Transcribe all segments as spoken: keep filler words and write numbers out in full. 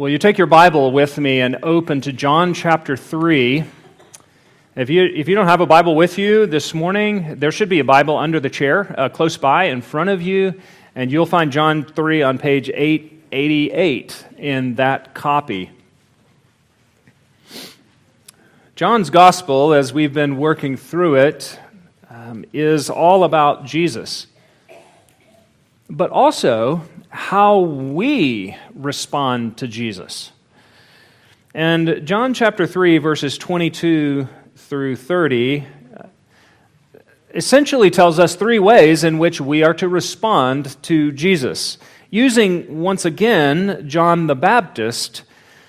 Will you take your Bible with me and open to John chapter three? If you if you don't have a Bible with you this morning, there should be a Bible under the chair, uh, close by in front of you, and you'll find John three on page eight eighty-eight in that copy. John's Gospel, as we've been working through it, um, is all about Jesus, but also how we respond to Jesus. And John chapter three, verses twenty-two through thirty, essentially tells us three ways in which we are to respond to Jesus, using, once again, John the Baptist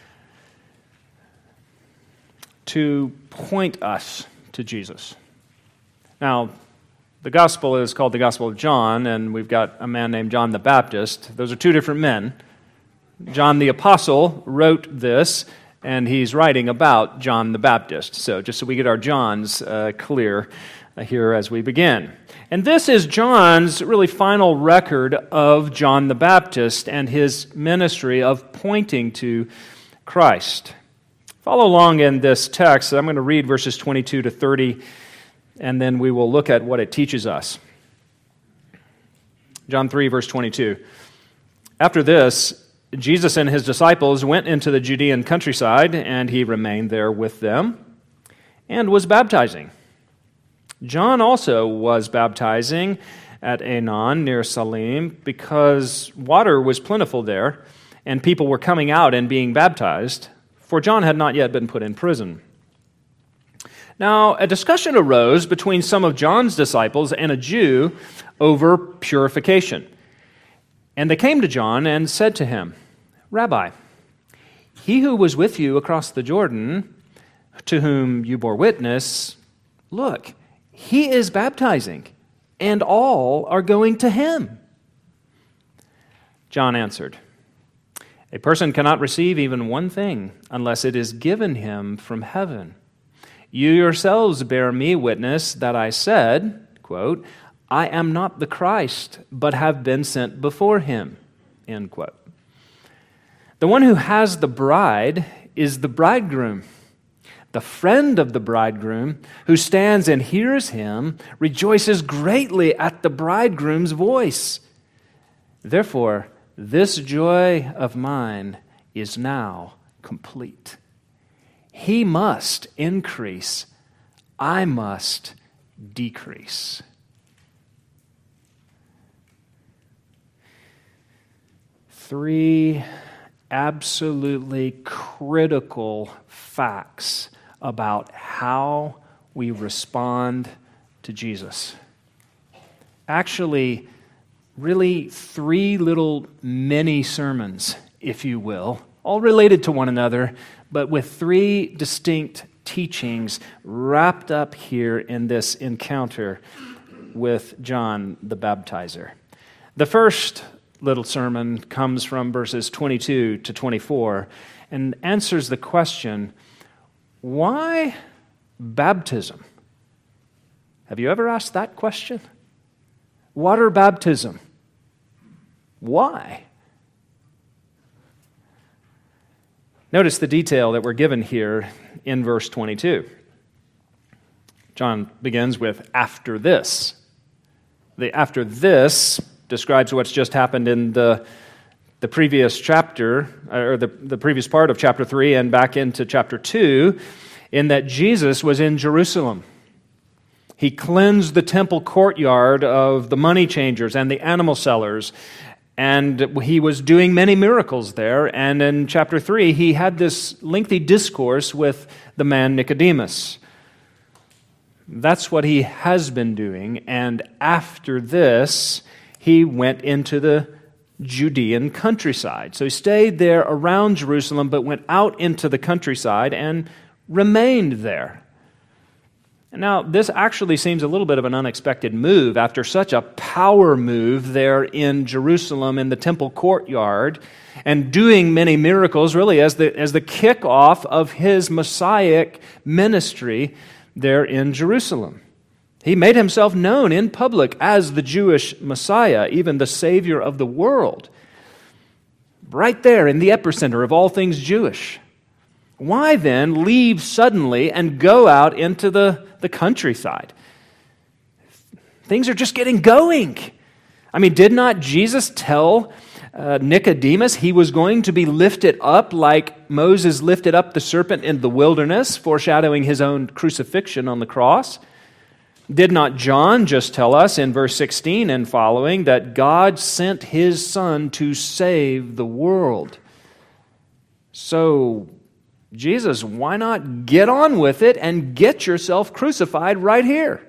to point us to Jesus. Now, the gospel is called the Gospel of John, and we've got a man named John the Baptist. Those are two different men. John the Apostle wrote this, and he's writing about John the Baptist. So just so we get our Johns uh, clear uh, here as we begin. And this is John's really final record of John the Baptist and his ministry of pointing to Christ. Follow along in this text. I'm going to read verses twenty-two to thirty, and then we will look at what it teaches us. John three, verse twenty-two. After this, Jesus and his disciples went into the Judean countryside, and he remained there with them and was baptizing. John also was baptizing at Aenon near Salim because water was plentiful there, and people were coming out and being baptized, for John had not yet been put in prison. Now, a discussion arose between some of John's disciples and a Jew over purification. And they came to John and said to him, "Rabbi, he who was with you across the Jordan, to whom you bore witness, look, he is baptizing, and all are going to him." John answered, "A person cannot receive even one thing unless it is given him from heaven. You yourselves bear me witness that I said, quote, 'I am not the Christ, but have been sent before him,' end quote. The one who has the bride is the bridegroom. The friend of the bridegroom who stands and hears him rejoices greatly at the bridegroom's voice. Therefore, this joy of mine is now complete. He must increase, I must decrease." Three absolutely critical facts about how we respond to Jesus. Actually, really three little mini sermons, if you will, all related to one another, but with three distinct teachings wrapped up here in this encounter with John the Baptizer. The first little sermon comes from verses twenty-two to twenty-four and answers the question, why baptism? Have you ever asked that question? Water baptism. Why? Notice the detail that we're given here in verse twenty-two. John begins with, "After this." The "after this" describes what's just happened in the, the previous chapter, or the, the previous part of chapter three and back into chapter two, in that Jesus was in Jerusalem. He cleansed the temple courtyard of the money changers and the animal sellers, and he was doing many miracles there. And in chapter three, he had this lengthy discourse with the man Nicodemus. That's what he has been doing. And after this, he went into the Judean countryside. So he stayed there around Jerusalem, but went out into the countryside and remained there. Now, this actually seems a little bit of an unexpected move after such a power move there in Jerusalem in the temple courtyard and doing many miracles, really as the, as the kickoff of his Messianic ministry there in Jerusalem. He made himself known in public as the Jewish Messiah, even the Savior of the world. right there in the epicenter of all things Jewish. Why then leave suddenly and go out into the, the countryside? Things are just getting going. I mean, did not Jesus tell uh, Nicodemus he was going to be lifted up like Moses lifted up the serpent in the wilderness, foreshadowing his own crucifixion on the cross? Did not John just tell us in verse sixteen and following that God sent his Son to save the world? So, Jesus, why not get on with it and get yourself crucified right here?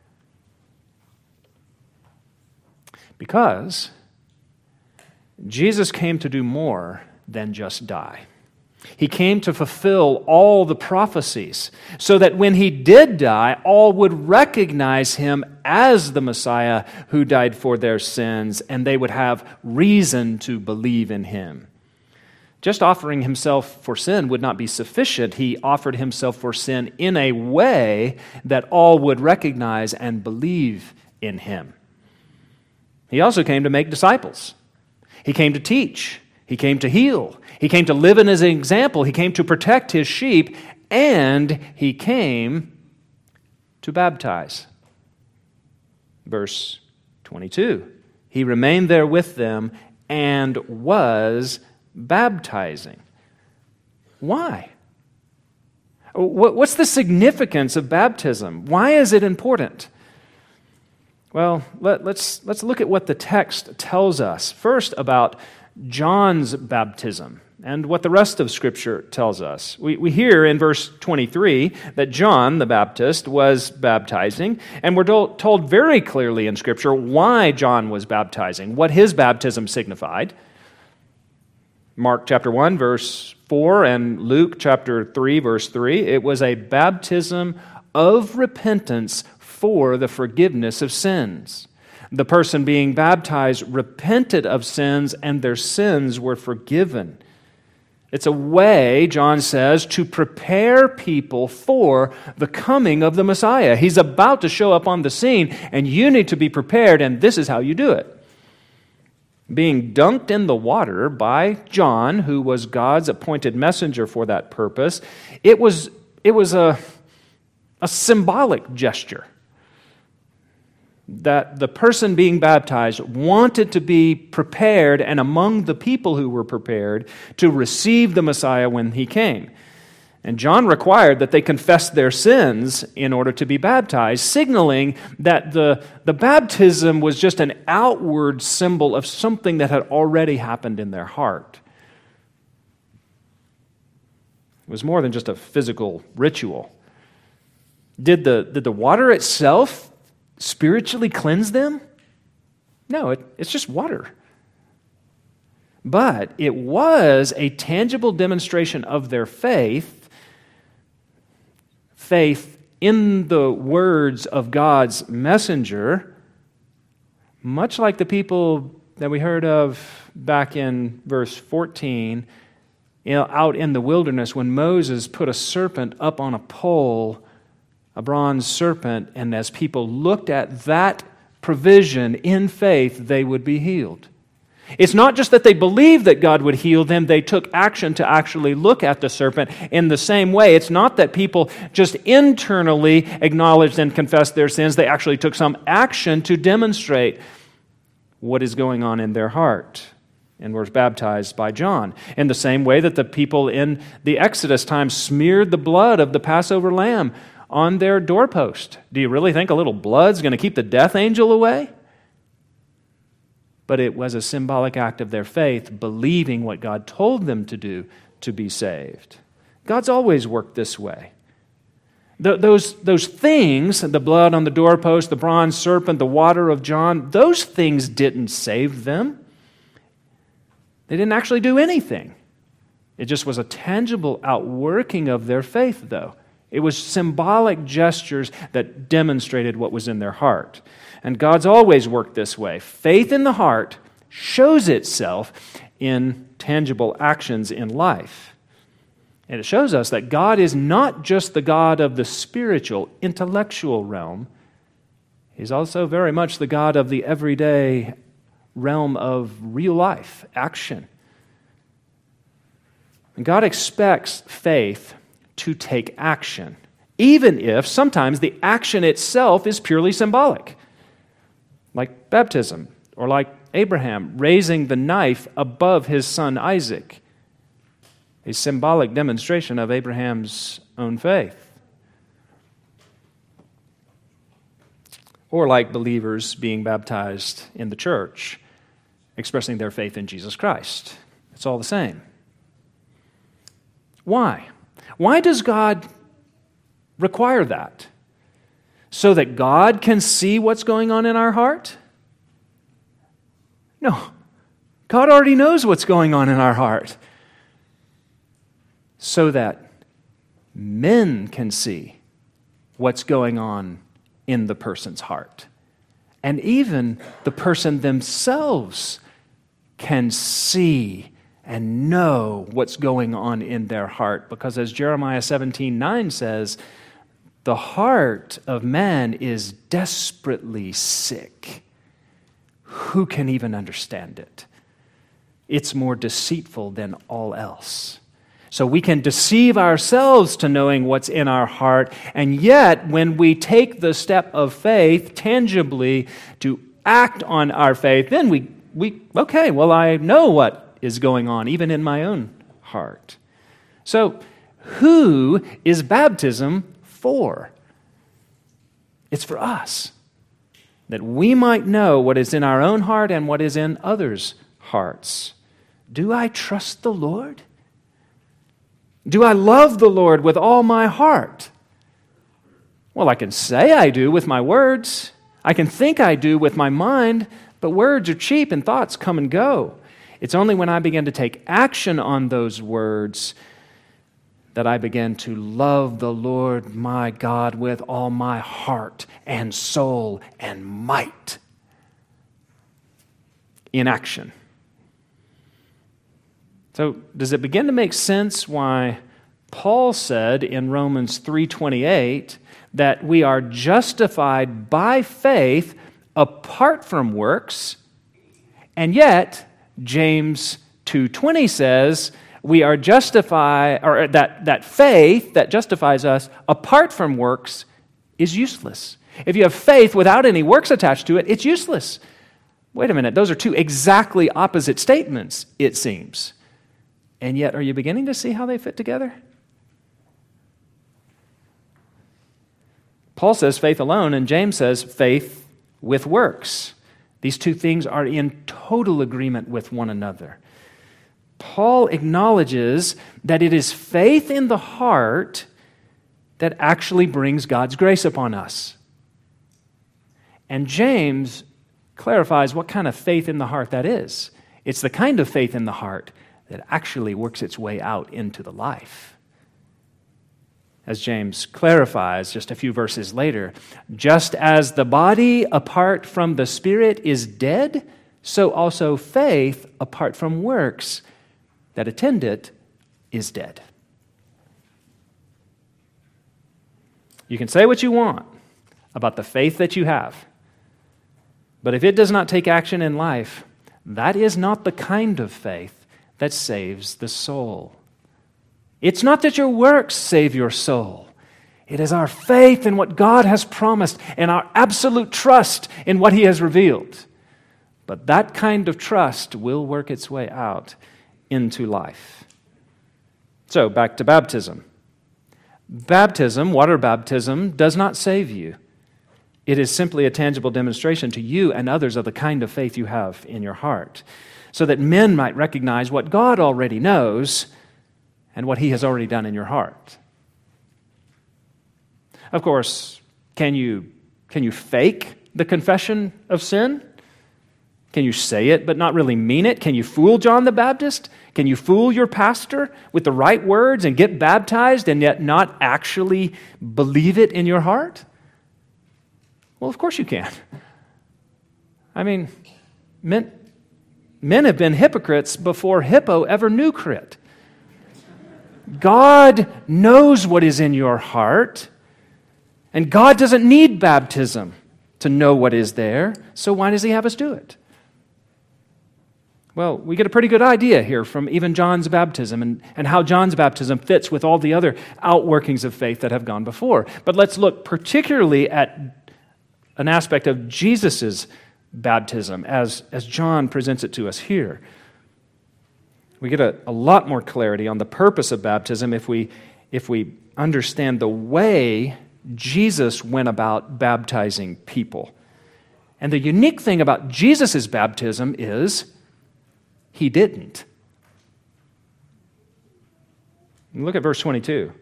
Because Jesus came to do more than just die. He came to fulfill all the prophecies so that when he did die, all would recognize him as the Messiah who died for their sins, and they would have reason to believe in him. Just offering himself for sin would not be sufficient. He offered himself for sin in a way that all would recognize and believe in him. He also came to make disciples. He came to teach. He came to heal. He came to live in his example. He came to protect his sheep. And he came to baptize. Verse twenty-two. He remained there with them and was baptizing. Why? What's the significance of baptism? Why is it important? Well, let, let's, let's look at what the text tells us. First, about John's baptism and what the rest of Scripture tells us. We, we hear in verse twenty-three that John the Baptist was baptizing, and we're told, told very clearly in Scripture why John was baptizing, what his baptism signified. Mark chapter one, verse four, and Luke chapter three, verse three, it was a baptism of repentance for the forgiveness of sins. The person being baptized repented of sins, and their sins were forgiven. It's a way, John says, to prepare people for the coming of the Messiah. He's about to show up on the scene, and you need to be prepared, and this is how you do it. Being dunked in the water by John, who was God's appointed messenger for that purpose, it was, it was a, a symbolic gesture that the person being baptized wanted to be prepared and among the people who were prepared to receive the Messiah when he came. And John required that they confess their sins in order to be baptized, signaling that the, the baptism was just an outward symbol of something that had already happened in their heart. It was more than just a physical ritual. Did the, did the water itself spiritually cleanse them? No, it, it's just water. But it was a tangible demonstration of their faith, faith in the words of God's messenger, much like the people that we heard of back in verse fourteen, you know, out in the wilderness when Moses put a serpent up on a pole, a bronze serpent, and as people looked at that provision in faith, they would be healed. It's not just that they believed that God would heal them, they took action to actually look at the serpent in the same way. It's not that people just internally acknowledged and confessed their sins, they actually took some action to demonstrate what is going on in their heart, and were baptized by John. In the same way that the people in the Exodus time smeared the blood of the Passover lamb on their doorpost. Do you really think a little blood's going to keep the death angel away? But it was a symbolic act of their faith, believing what God told them to do to be saved. God's always worked this way. Th- those, those things, the blood on the doorpost, the bronze serpent, the water of John, those things didn't save them. They didn't actually do anything. It just was a tangible outworking of their faith, though. It was symbolic gestures that demonstrated what was in their heart. And God's always worked this way. Faith in the heart shows itself in tangible actions in life. And it shows us that God is not just the God of the spiritual, intellectual realm. He's also very much the God of the everyday realm of real life, action. God expects faith to take action, even if sometimes the action itself is purely symbolic, like baptism, or like Abraham raising the knife above his son Isaac, a symbolic demonstration of Abraham's own faith. Or like believers being baptized in the church, expressing their faith in Jesus Christ. It's all the same. Why? Why does God require that? So that God can see what's going on in our heart? No. God already knows what's going on in our heart. So that men can see what's going on in the person's heart. And even the person themselves can see and know what's going on in their heart. Because as Jeremiah seventeen nine says, the heart of man is desperately sick. Who can even understand it? It's more deceitful than all else. So we can deceive ourselves to knowing what's in our heart, and yet when we take the step of faith tangibly to act on our faith, then we, we okay, well, I know what is going on, even in my own heart. So who is baptism for? It's for us, that we might know what is in our own heart and what is in others' hearts. Do I trust the Lord? Do I love the Lord with all my heart? Well, I can say I do with my words. I can think I do with my mind, but words are cheap and thoughts come and go. It's only when I begin to take action on those words that I begin to love the Lord my God with all my heart and soul and might. In action. So, does it begin to make sense why Paul said in Romans three twenty-eight that we are justified by faith apart from works, and yet James two twenty says we are justified, or that, that faith that justifies us apart from works is useless. If you have faith without any works attached to it, it's useless. Wait a minute, those are two exactly opposite statements, it seems. And yet, are you beginning to see how they fit together? Paul says faith alone, and James says faith with works. These two things are in total agreement with one another. Paul acknowledges that it is faith in the heart that actually brings God's grace upon us. And James clarifies what kind of faith in the heart that is. It's the kind of faith in the heart that actually works its way out into the life. As James clarifies just a few verses later, just as the body apart from the spirit is dead, so also faith apart from works that attend it is dead. You can say what you want about the faith that you have, but if it does not take action in life, that is not the kind of faith that saves the soul. It's not that your works save your soul. It is our faith in what God has promised and our absolute trust in what He has revealed. But that kind of trust will work its way out into life. So, back to baptism. Baptism, water baptism, does not save you. It is simply a tangible demonstration to you and others of the kind of faith you have in your heart, so that men might recognize what God already knows and what He has already done in your heart. Of course, can you, can you fake the confession of sin? Can you say it but not really mean it? Can you fool John the Baptist? Can you fool your pastor with the right words and get baptized and yet not actually believe it in your heart? Well, of course you can. I mean, men, men have been hypocrites before Hippo ever knew crit. God knows what is in your heart, and God doesn't need baptism to know what is there, so why does He have us do it? Well, we get a pretty good idea here from even John's baptism and, and how John's baptism fits with all the other outworkings of faith that have gone before. But let's look particularly at an aspect of Jesus' baptism as, as John presents it to us here. We get a, a lot more clarity on the purpose of baptism if we, if we understand the way Jesus went about baptizing people. And the unique thing about Jesus' baptism is he didn't. Look at verse twenty-two.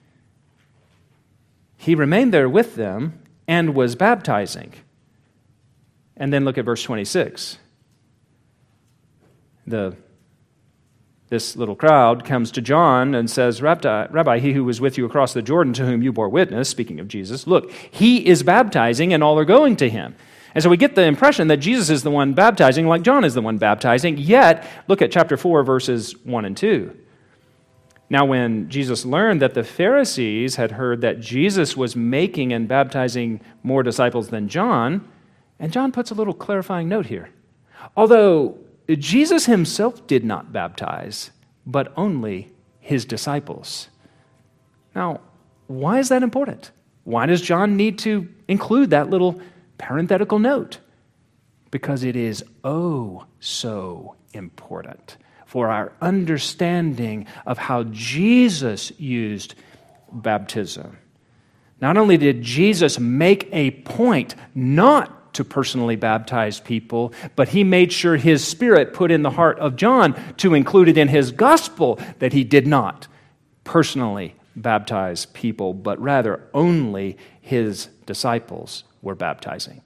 He remained there with them and was baptizing. And then look at verse twenty-six. The, this little crowd comes to John and says, Rabbi, Rabbi, he who was with you across the Jordan to whom you bore witness, speaking of Jesus, look, he is baptizing and all are going to him. And so we get the impression that Jesus is the one baptizing like John is the one baptizing, yet look at chapter four, verses one and two. Now when Jesus learned that the Pharisees had heard that Jesus was making and baptizing more disciples than John, and John puts a little clarifying note here. Although Jesus himself did not baptize, but only his disciples. Now, why is that important? Why does John need to include that little parenthetical note? Because it is oh so important for our understanding of how Jesus used baptism. Not only did Jesus make a point not to personally baptize people, but he made sure his Spirit put in the heart of John to include it in his gospel that he did not personally baptize people, but rather only his disciples were baptizing.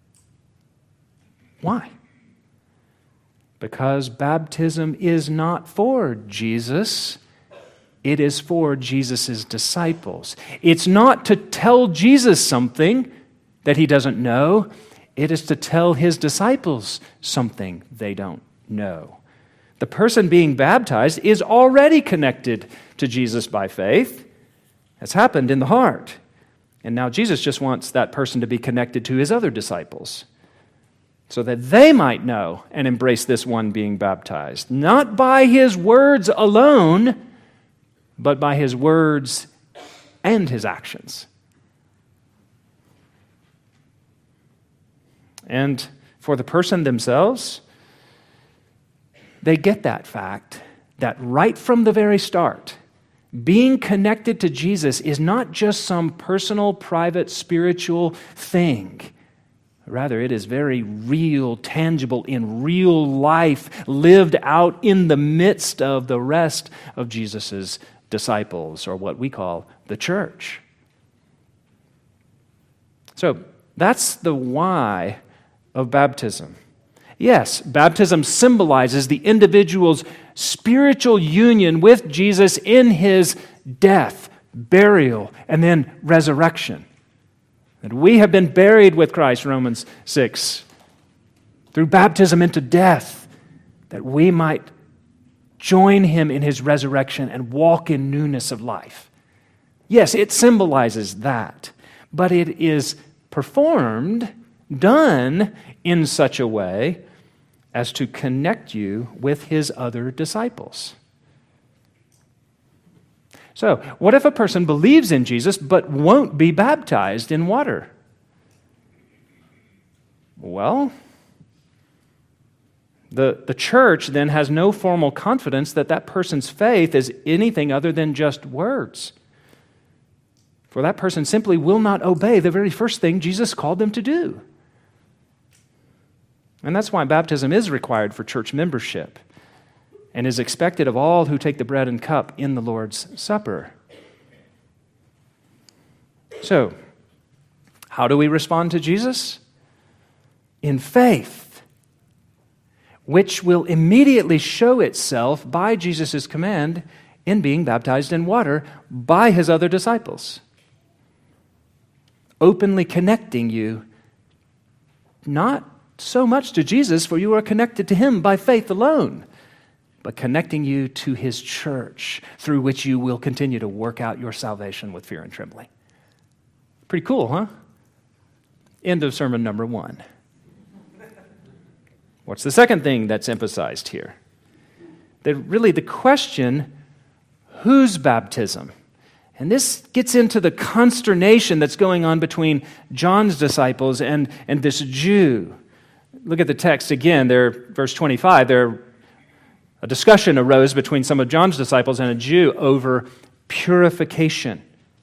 Why? Because baptism is not for Jesus, it is for Jesus' disciples. It's not to tell Jesus something that he doesn't know, it is to tell his disciples something they don't know. The person being baptized is already connected to Jesus by faith. It's happened in the heart. And now Jesus just wants that person to be connected to his other disciples so that they might know and embrace this one being baptized, not by his words alone, but by his words and his actions. And for the person themselves, they get that fact that right from the very start, being connected to Jesus is not just some personal, private, spiritual thing. Rather, it is very real, tangible, in real life, lived out in the midst of the rest of Jesus' disciples, or what we call the church. So, that's the why of baptism. Yes, baptism symbolizes the individual's spiritual union with Jesus in his death, burial, and then resurrection. That we have been buried with Christ, Romans six, through baptism into death, that we might join him in his resurrection and walk in newness of life. Yes, it symbolizes that, but it is performed, done in such a way as to connect you with his other disciples. So, what if a person believes in Jesus but won't be baptized in water? Well, the, the church then has no formal confidence that that person's faith is anything other than just words. For that person simply will not obey the very first thing Jesus called them to do. And that's why baptism is required for church membership and is expected of all who take the bread and cup in the Lord's Supper. So, how do we respond to Jesus? In faith, which will immediately show itself by Jesus' command in being baptized in water by his other disciples, openly connecting you not so much to Jesus, for you are connected to him by faith alone, but connecting you to his church, through which you will continue to work out your salvation with fear and trembling. Pretty cool, huh? End of sermon number one. What's the second thing that's emphasized here? That really the question, whose baptism? And this gets into the consternation that's going on between John's disciples and, and this Jew. Look at the text again, there, verse twenty-five. There, a discussion arose between some of John's disciples and a Jew over purification.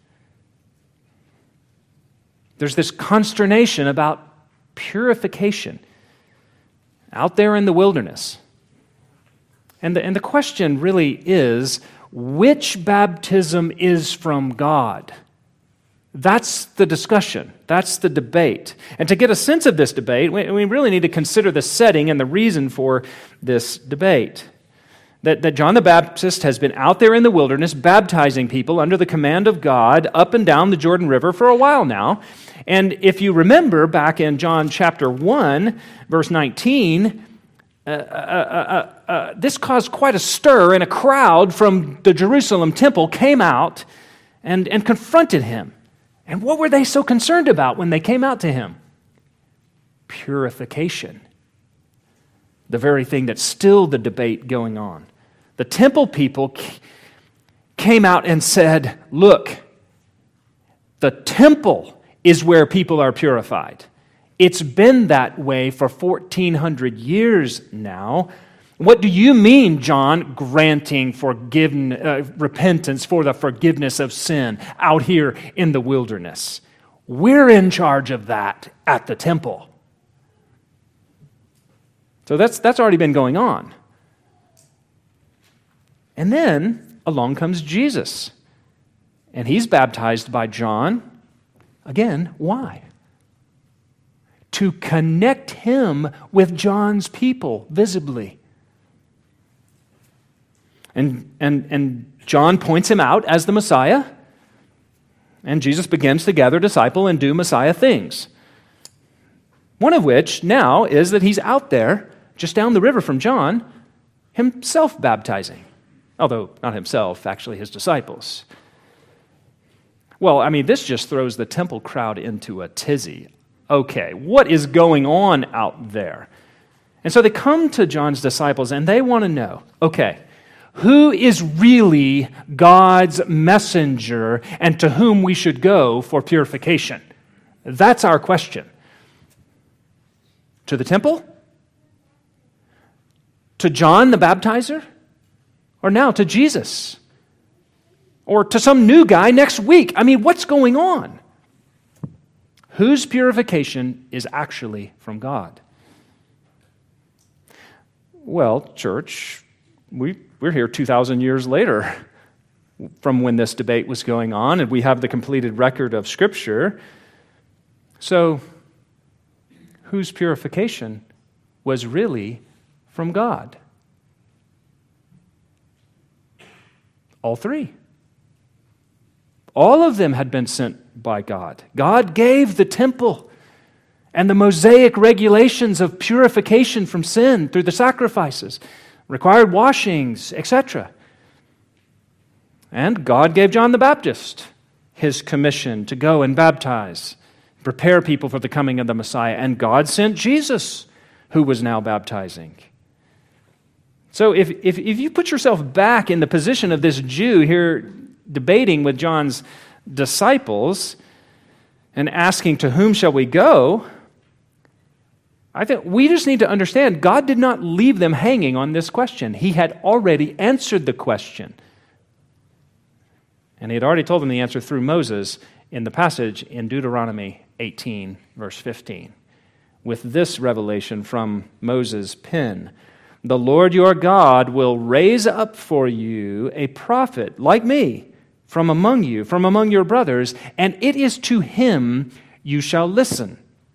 There's this consternation about purification out there in the wilderness. And the, and the question really is, which baptism is from God? That's the discussion. That's the debate. And to get a sense of this debate, we, we really need to consider the setting and the reason for this debate. That, that John the Baptist has been out there in the wilderness baptizing people under the command of God up and down the Jordan River for a while now. And if you remember back in John chapter one, verse nineteen, uh, uh, uh, uh, this caused quite a stir, and a crowd from the Jerusalem temple came out and, and confronted him. And what were they so concerned about when they came out to him? Purification. The very thing that's still the debate going on. The temple people came out and said, look, the temple is where people are purified. It's been that way for fourteen hundred years now. What do you mean, John, granting forgiven, uh, repentance for the forgiveness of sin out here in the wilderness? We're in charge of that at the temple. So that's, that's already been going on. And then along comes Jesus. And he's baptized by John. Again, why? To connect him with John's people visibly. And, and, and John points him out as the Messiah, and Jesus begins to gather disciple and do Messiah things. One of which now is that he's out there, just down the river from John, himself baptizing. Although not himself, actually his disciples. Well, I mean, this just throws the temple crowd into a tizzy. Okay, what is going on out there? And so they come to John's disciples and they want to know, okay, who is really God's messenger and to whom we should go for purification? That's our question. To the temple? To John the Baptizer? Or now to Jesus? Or to some new guy next week? I mean, what's going on? Whose purification is actually from God? Well, church, we, we're here two thousand years later from when this debate was going on, and we have the completed record of Scripture. So, whose purification was really from God? All three. All of them had been sent by God. God gave the temple and the Mosaic regulations of purification from sin through the sacrifices, required washings, et cetera. And God gave John the Baptist his commission to go and baptize, prepare people for the coming of the Messiah. And God sent Jesus, who was now baptizing. So if, if, if you put yourself back in the position of this Jew here debating with John's disciples and asking, to whom shall we go? I think we just need to understand God did not leave them hanging on this question. He had already answered the question. And he had already told them the answer through Moses in the passage in Deuteronomy eighteen, verse fifteen, with this revelation from Moses' pen. The Lord your God will raise up for you a prophet like me from among you, from among your brothers, and it is to him you shall listen.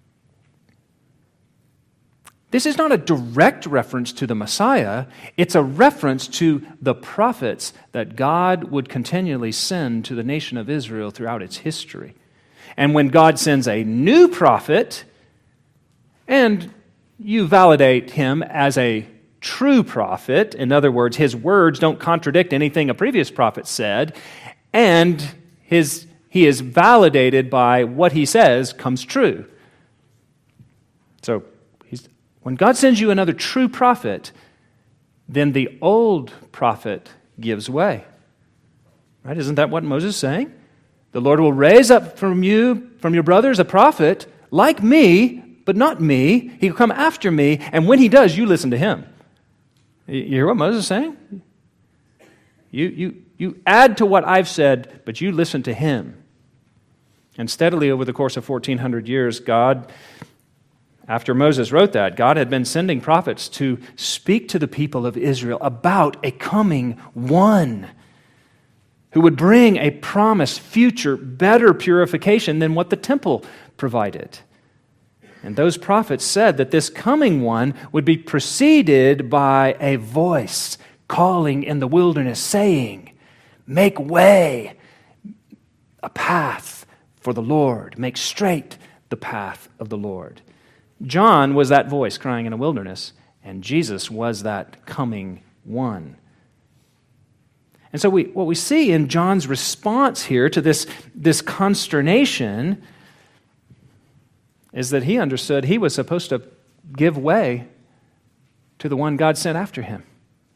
This is not a direct reference to the Messiah. It's a reference to the prophets that God would continually send to the nation of Israel throughout its history. And when God sends a new prophet, and you validate him as a true prophet, in other words, his words don't contradict anything a previous prophet said, and his he is validated by what he says comes true. So he's When God sends you another true prophet, then the old prophet gives way. Right? Isn't that what Moses is saying? The Lord will raise up from you, from your brothers, a prophet like me, but not me. He will come after me, and when he does, you listen to him. You hear what Moses is saying? You, you, you add to what I've said, but you listen to him. And steadily over the course of fourteen hundred years, God, after Moses wrote that, God had been sending prophets to speak to the people of Israel about a coming one who would bring a promised future, better purification than what the temple provided. And those prophets said that this coming one would be preceded by a voice calling in the wilderness, saying, "Make way, a path for the Lord. Make straight the path of the Lord." John was that voice crying in a wilderness, and Jesus was that coming one. And so we, what we see in John's response here to this, this consternation is that he understood he was supposed to give way to the one God sent after him.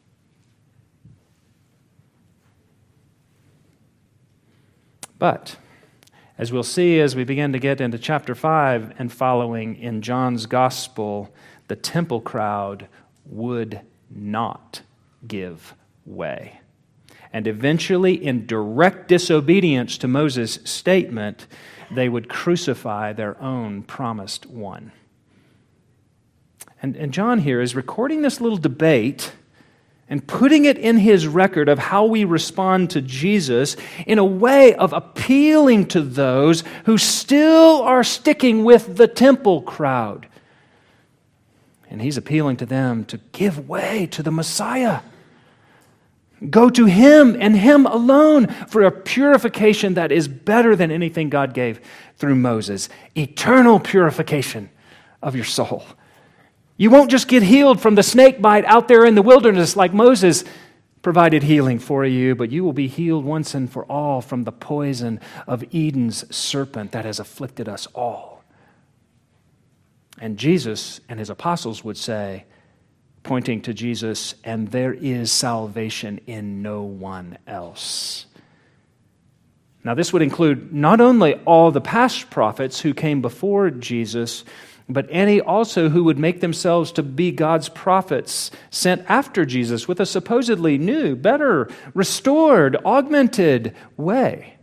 But as we'll see as we begin to get into chapter five and following in John's gospel, the temple crowd would not give way. And eventually, in direct disobedience to Moses' statement, they would crucify their own promised one. And, and John here is recording this little debate and putting it in his record of how we respond to Jesus in a way of appealing to those who still are sticking with the temple crowd. And he's appealing to them to give way to the Messiah. Go to him and him alone for a purification that is better than anything God gave through Moses. Eternal purification of your soul. You won't just get healed from the snake bite out there in the wilderness like Moses provided healing for you, but you will be healed once and for all from the poison of Eden's serpent that has afflicted us all. And Jesus and his apostles would say, pointing to Jesus, and there is salvation in no one else. Now, this would include not only all the past prophets who came before Jesus, but any also who would make themselves to be God's prophets sent after Jesus with a supposedly new, better, restored, augmented way.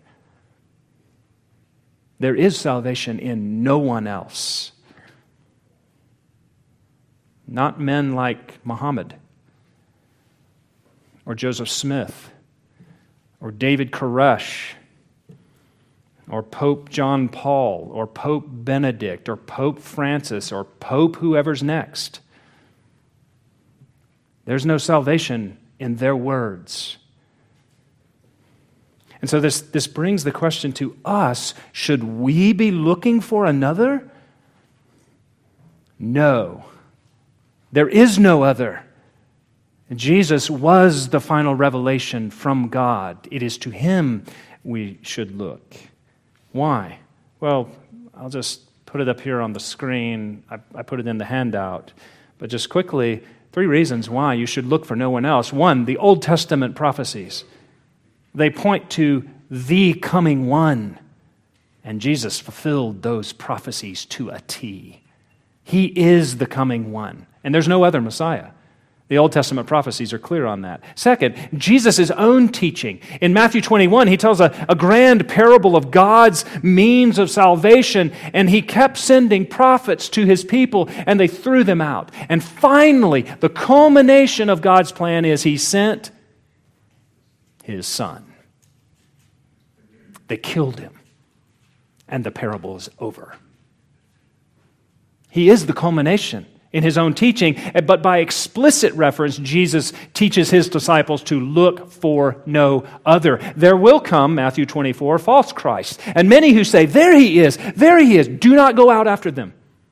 There is salvation in no one else. Not men like Muhammad or Joseph Smith or David Koresh or Pope John Paul or Pope Benedict or Pope Francis or Pope whoever's next. There's no salvation in their words. And so this, this brings the question to us, should we be looking for another? No. There is no other. Jesus was the final revelation from God. It is to him we should look. Why? Well, I'll just put it up here on the screen. I, I put it in the handout. But just quickly, three reasons why you should look for no one else. One, the Old Testament prophecies. They point to the coming one. And Jesus fulfilled those prophecies to a T. He is the coming one. And there's no other Messiah. The Old Testament prophecies are clear on that. Second, Jesus' own teaching. In Matthew twenty-one, he tells a, a grand parable of God's means of salvation, and he kept sending prophets to his people, and they threw them out. And finally, the culmination of God's plan is he sent his Son. They killed him, and the parable is over. He is the culmination in his own teaching, but by explicit reference, Jesus teaches his disciples to look for no other. There will come, Matthew twenty-four, false Christs, and many who say, there he is, there he is, do not go out after them.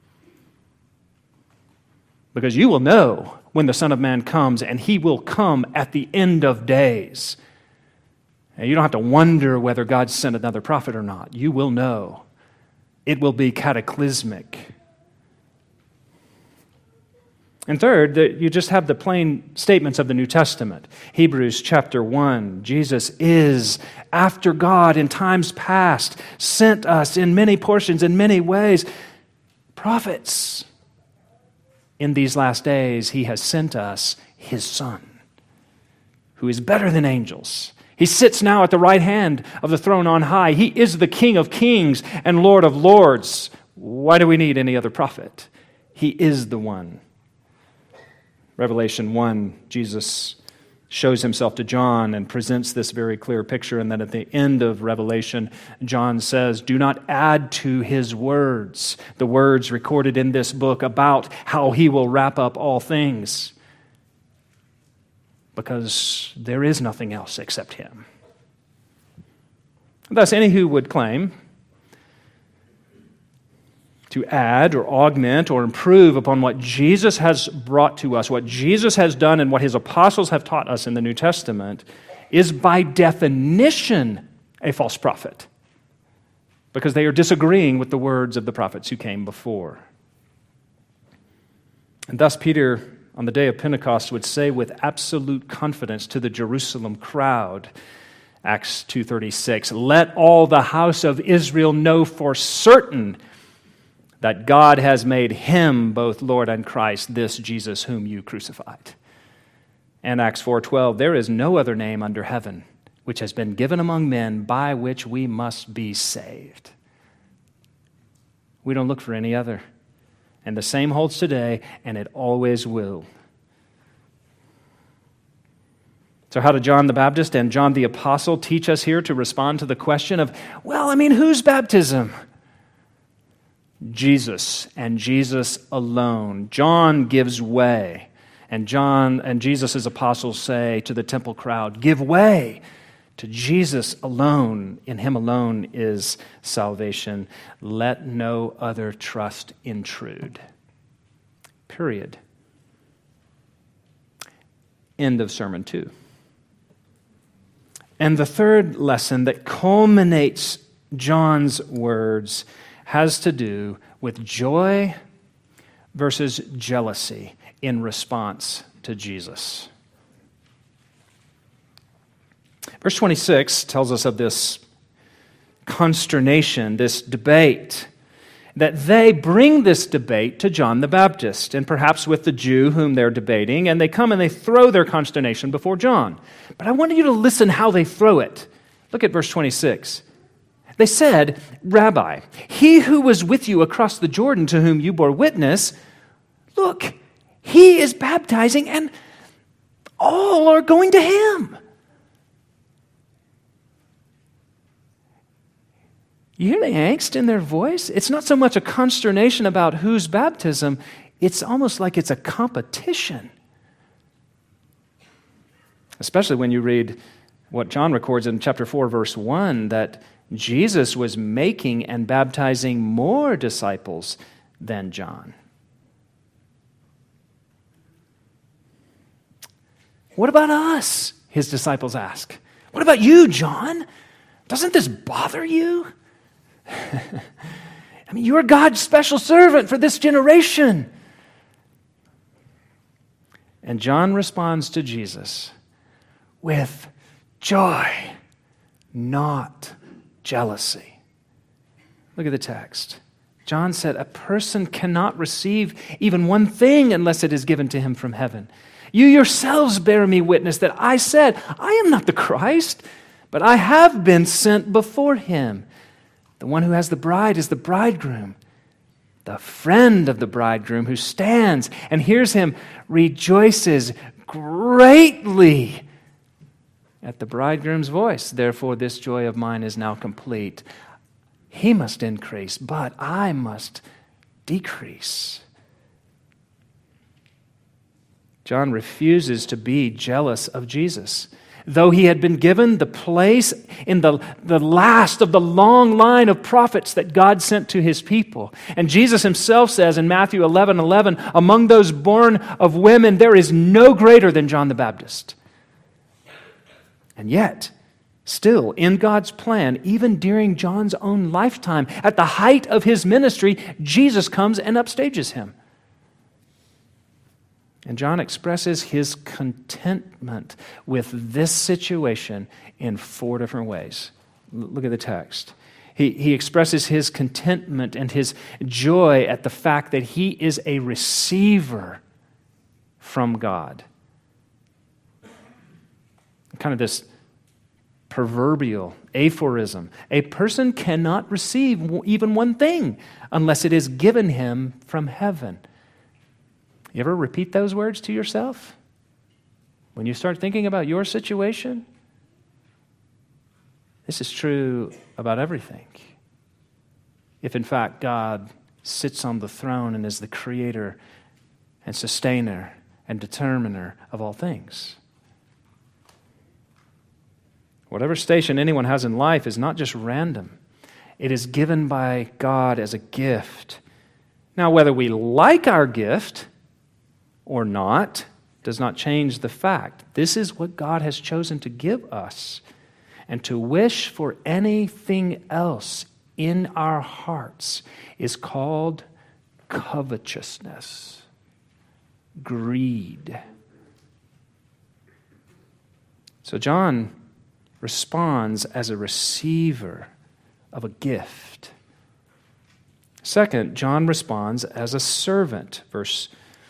Because you will know when the Son of Man comes, and he will come at the end of days. And you don't have to wonder whether God sent another prophet or not. You will know. It will be cataclysmic. And third, that you just have the plain statements of the New Testament. Hebrews chapter one, Jesus is, after God in times past, sent us in many portions, in many ways, prophets. In these last days, he has sent us his Son, who is better than angels. He sits now at the right hand of the throne on high. He is the King of kings and Lord of lords. Why do we need any other prophet? He is the one. Revelation one, Jesus shows himself to John and presents this very clear picture, and then at the end of Revelation, John says, do not add to his words, the words recorded in this book about how he will wrap up all things, because there is nothing else except him. Thus, any who would claim to add or augment or improve upon what Jesus has brought to us, what Jesus has done and what his apostles have taught us in the New Testament, is by definition a false prophet, because they are disagreeing with the words of the prophets who came before. And thus Peter, on the day of Pentecost, would say with absolute confidence to the Jerusalem crowd, Acts two thirty-six, let all the house of Israel know for certain that God has made him both Lord and Christ, this Jesus whom you crucified. And Acts four twelve, there is no other name under heaven which has been given among men by which we must be saved. We don't look for any other. And the same holds today, and it always will. So how did John the Baptist and John the Apostle teach us here to respond to the question of, well, I mean, whose baptism? Jesus and Jesus alone. John gives way, and John and Jesus' apostles say to the temple crowd, give way to Jesus alone. In him alone is salvation. Let no other trust intrude. Period. End of sermon two. And the third lesson that culminates John's words has to do with joy versus jealousy in response to Jesus. Verse twenty-six tells us of this consternation, this debate, that they bring this debate to John the Baptist, and perhaps with the Jew whom they're debating, and they come and they throw their consternation before John. But I want you to listen how they throw it. Look at verse twenty-six. They said, Rabbi, he who was with you across the Jordan to whom you bore witness, look, he is baptizing and all are going to him. You hear the angst in their voice? It's not so much a consternation about whose baptism, it's almost like it's a competition. Especially when you read what John records in chapter four, verse one, that Jesus was making and baptizing more disciples than John. What about us? His disciples ask. What about you, John? Doesn't this bother you? I mean, you're God's special servant for this generation. And John responds to Jesus with joy, not jealousy. Look at the text. John said, a person cannot receive even one thing unless it is given to him from heaven. You yourselves bear me witness that I said, I am not the Christ, but I have been sent before him. The one who has the bride is the bridegroom. The friend of the bridegroom who stands and hears him rejoices greatly at the bridegroom's voice. Therefore, this joy of mine is now complete. He must increase, but I must decrease. John refuses to be jealous of Jesus. Though he had been given the place in the, the last of the long line of prophets that God sent to his people. And Jesus himself says in Matthew eleven eleven, among those born of women, there is no greater than John the Baptist. And yet, still, in God's plan, even during John's own lifetime, at the height of his ministry, Jesus comes and upstages him. And John expresses his contentment with this situation in four different ways. L- look at the text. He, he expresses his contentment and his joy at the fact that he is a receiver from God. Kind of this proverbial aphorism. A person cannot receive even one thing unless it is given him from heaven. You ever repeat those words to yourself? When you start thinking about your situation? This is true about everything. If in fact God sits on the throne and is the creator and sustainer and determiner of all things. Whatever station anyone has in life is not just random. It is given by God as a gift. Now, whether we like our gift or not does not change the fact. This is what God has chosen to give us. And to wish for anything else in our hearts is called covetousness, greed. So John responds as a receiver of a gift. Second, John responds as a servant. Verse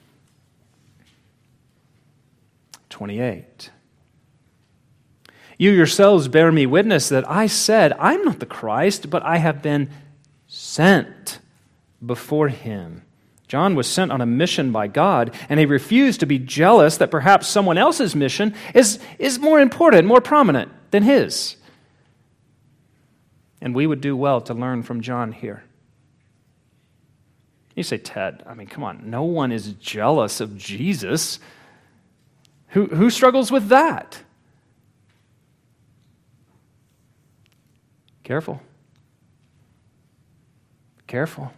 twenty-eight. You yourselves bear me witness that I said, I'm not the Christ, but I have been sent before him. John was sent on a mission by God, and he refused to be jealous that perhaps someone else's mission is, is more important, more prominent than his. And we would do well to learn from John here. You say, Ted, I mean, come on, no one is jealous of Jesus. Who, who struggles with that? Careful. Careful.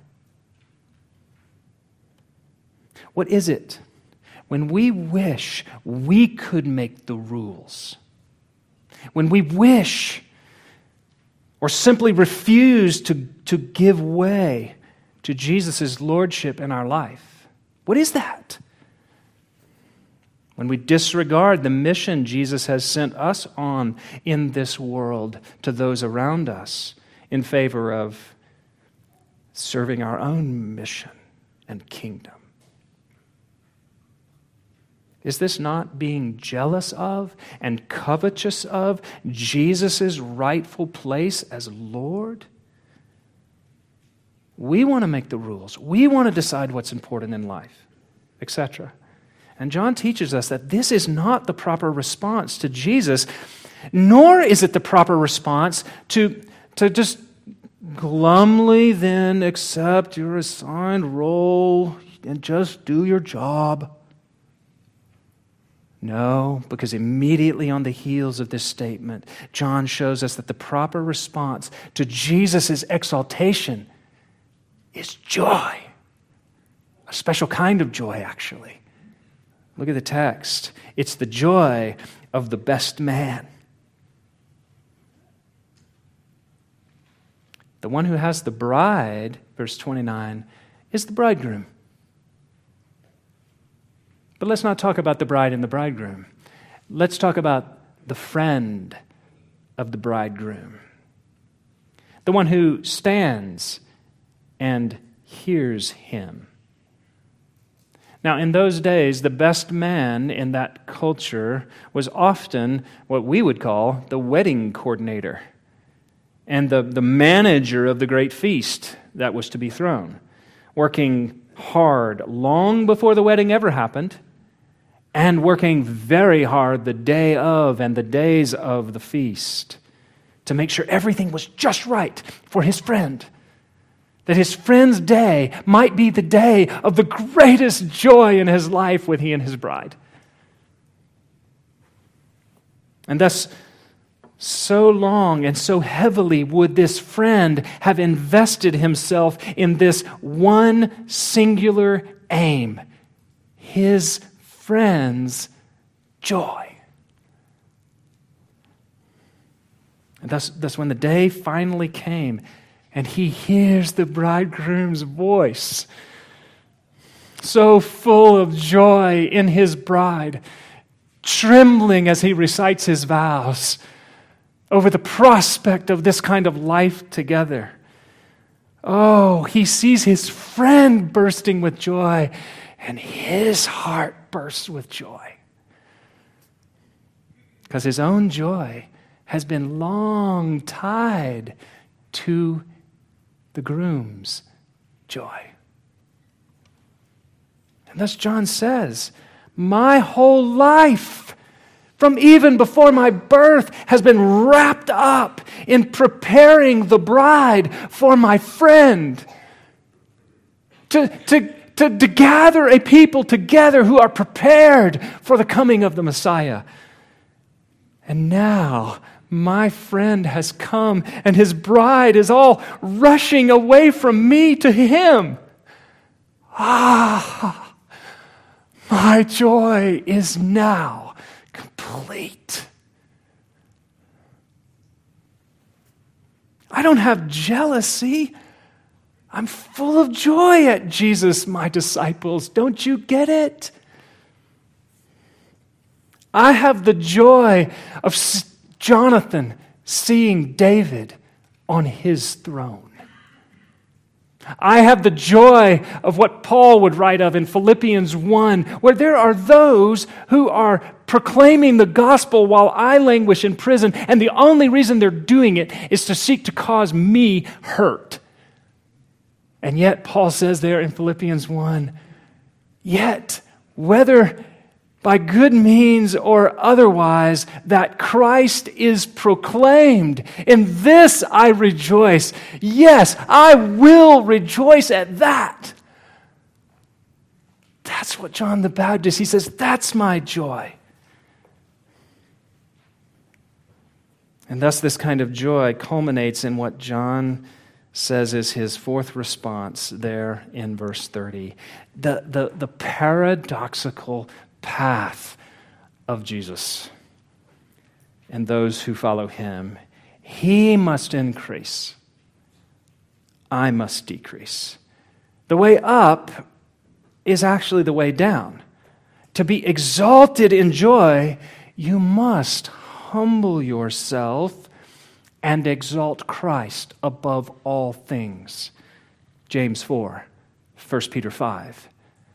What is it when we wish we could make the rules? When we wish or simply refuse to, to give way to Jesus' lordship in our life? What is that? When we disregard the mission Jesus has sent us on in this world to those around us in favor of serving our own mission and kingdom. Is this not being jealous of and covetous of Jesus' rightful place as Lord? We want to make the rules. We want to decide what's important in life, et cetera. And John teaches us that this is not the proper response to Jesus, nor is it the proper response to, to just glumly then accept your assigned role and just do your job. No, because immediately on the heels of this statement, John shows us that the proper response to Jesus' exaltation is joy. A special kind of joy, actually. Look at the text. It's the joy of the best man. The one who has the bride, verse twenty-nine, is the bridegroom. But let's not talk about the bride and the bridegroom. Let's talk about the friend of the bridegroom. The one who stands and hears him. Now, in those days, the best man in that culture was often what we would call the wedding coordinator and the, the manager of the great feast that was to be thrown, working hard long before the wedding ever happened and working very hard the day of and the days of the feast to make sure everything was just right for his friend, that his friend's day might be the day of the greatest joy in his life with he and his bride. And thus, so long and so heavily would this friend have invested himself in this one singular aim, his friend's joy. And thus, thus when the day finally came, and he hears the bridegroom's voice, so full of joy in his bride, trembling as he recites his vows over the prospect of this kind of life together. Oh, he sees his friend bursting with joy, and his heart bursts with joy. Because his own joy has been long tied to the groom's joy. And thus John says, my whole life, from even before my birth, has been wrapped up in preparing the bride for my friend. To, to, to, to gather a people together who are prepared for the coming of the Messiah. And now, my friend has come, and his bride is all rushing away from me to him. Ah, my joy is now complete. I don't have jealousy. I'm full of joy at Jesus, my disciples. Don't you get it? I have the joy of Jonathan seeing David on his throne. I have the joy of what Paul would write of in Philippians one, where there are those who are proclaiming the gospel while I languish in prison, and the only reason they're doing it is to seek to cause me hurt. And yet, Paul says there in Philippians one, yet, whether by good means or otherwise, that Christ is proclaimed. In this I rejoice. Yes, I will rejoice at that. That's what John the Baptist, he says, that's my joy. And thus this kind of joy culminates in what John says is his fourth response there in verse thirty. The, the, the paradoxical path of Jesus and those who follow him. He must increase. I must decrease. The way up is actually the way down. To be exalted in joy, you must humble yourself and exalt Christ above all things. James four, First Peter five.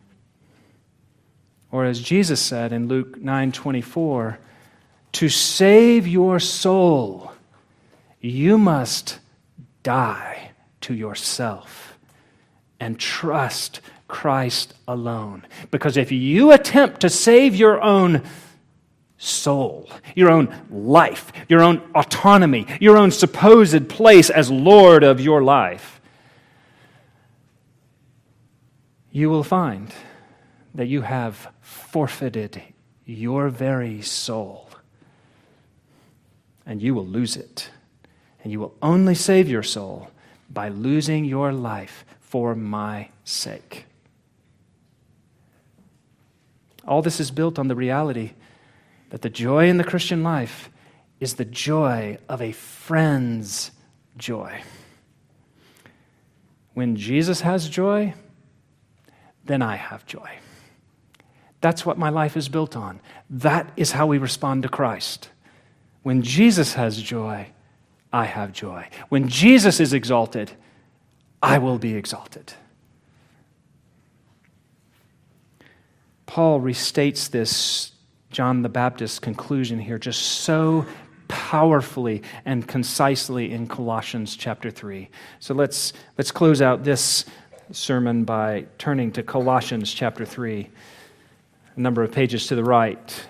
Or as Jesus said in Luke nine twenty-four, to save your soul, you must die to yourself and trust Christ alone. Because if you attempt to save your own soul, your own life, your own autonomy, your own supposed place as Lord of your life, you will find that you have forfeited your very soul, and you will lose it. And you will only save your soul by losing your life for my sake. All this is built on the reality that the joy in the Christian life is the joy of a friend's joy. When Jesus has joy, then I have joy. That's what my life is built on. That is how we respond to Christ. When Jesus has joy, I have joy. When Jesus is exalted, I will be exalted. Paul restates this John the Baptist's conclusion here just so powerfully and concisely in Colossians chapter three. So let's let's close out this sermon by turning to Colossians chapter three. A number of pages to the right.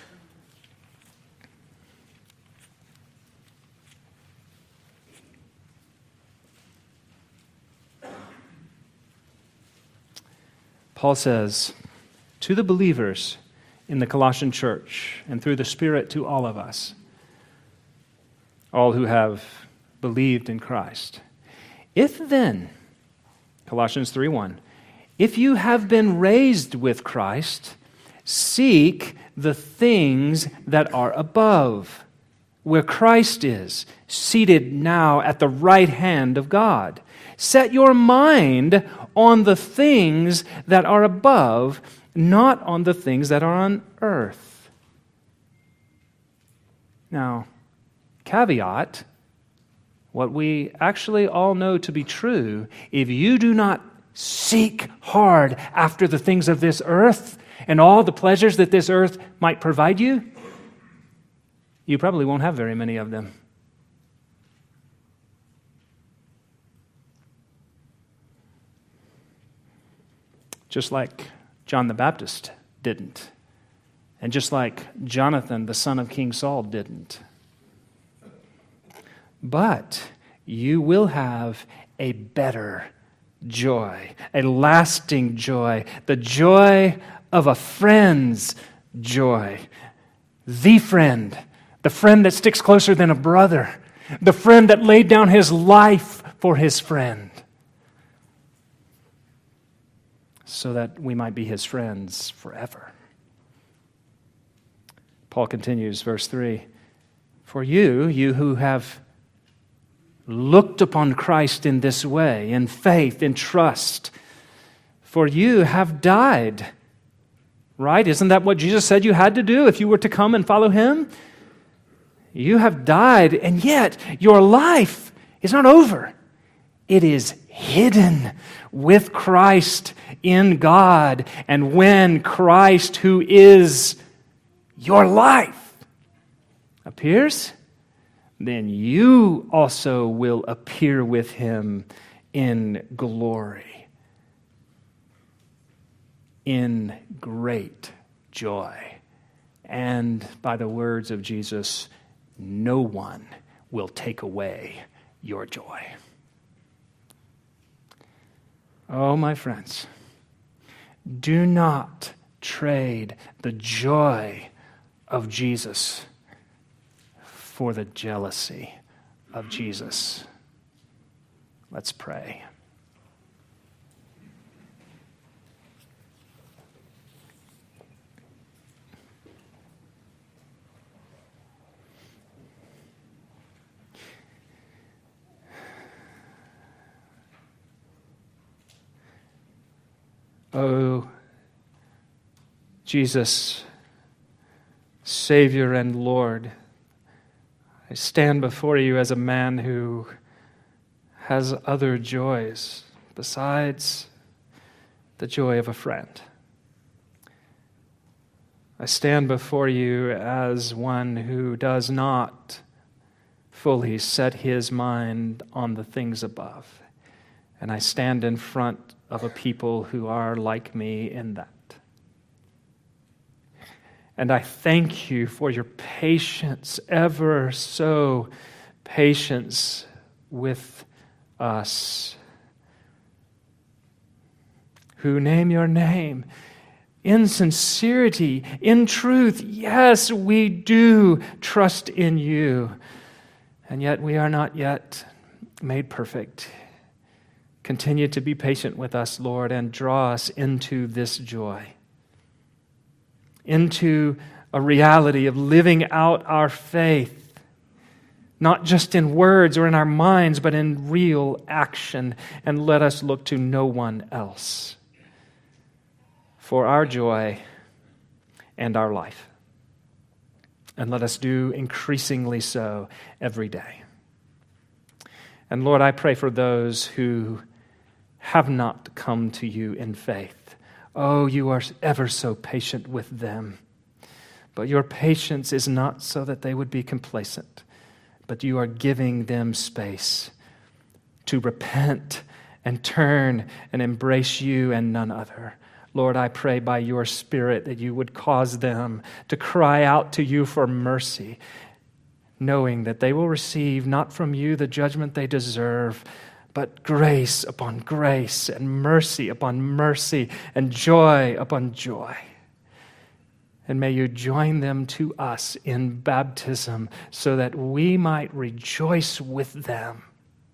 Paul says, to the believers in the Colossian church, and through the Spirit to all of us, all who have believed in Christ, if then, Colossians three one, if you have been raised with Christ, seek the things that are above, where Christ is, seated now at the right hand of God. Set your mind on the things that are above, not on the things that are on earth. Now, caveat, what we actually all know to be true, if you do not seek hard after the things of this earth and all the pleasures that this earth might provide you, you probably won't have very many of them. Just like John the Baptist didn't, and just like Jonathan, the son of King Saul, didn't. But you will have a better joy, a lasting joy, the joy of a friend's joy. The friend, the friend that sticks closer than a brother, the friend that laid down his life for his friend, so that we might be his friends forever. Paul continues, verse three, "For you, you who have looked upon Christ in this way, in faith, in trust, for you have died." Right? Isn't that what Jesus said you had to do if you were to come and follow him? You have died, and yet your life is not over. It is hidden with Christ in God. And when Christ, who is your life, appears, then you also will appear with him in glory, in great joy. And by the words of Jesus, no one will take away your joy. Oh, my friends, do not trade the joy of Jesus for the jealousy of Jesus. Let's pray. Oh, Jesus, Savior and Lord, I stand before you as a man who has other joys besides the joy of a friend. I stand before you as one who does not fully set his mind on the things above. And I stand in front of a people who are like me in that. And I thank you for your patience, ever so patience with us, who name your name in sincerity, in truth. Yes, we do trust in you, and yet we are not yet made perfect. Continue to be patient with us, Lord, and draw us into this joy, into a reality of living out our faith, not just in words or in our minds, but in real action. And let us look to no one else for our joy and our life. And let us do increasingly so every day. And Lord, I pray for those who have not come to you in faith. Oh, you are ever so patient with them. But your patience is not so that they would be complacent, but you are giving them space to repent and turn and embrace you and none other. Lord, I pray by your Spirit that you would cause them to cry out to you for mercy, knowing that they will receive not from you the judgment they deserve, but grace upon grace and mercy upon mercy and joy upon joy. And may you join them to us in baptism so that we might rejoice with them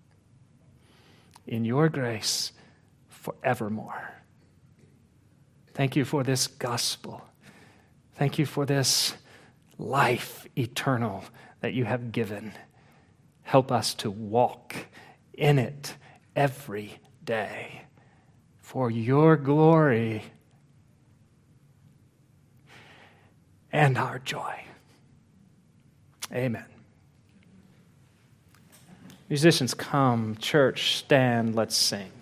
in your grace forevermore. Thank you for this gospel. Thank you for this life eternal that you have given. Help us to walk in it every day. for your glory and our joy. Amen. Musicians, come. Church, stand. Let's sing.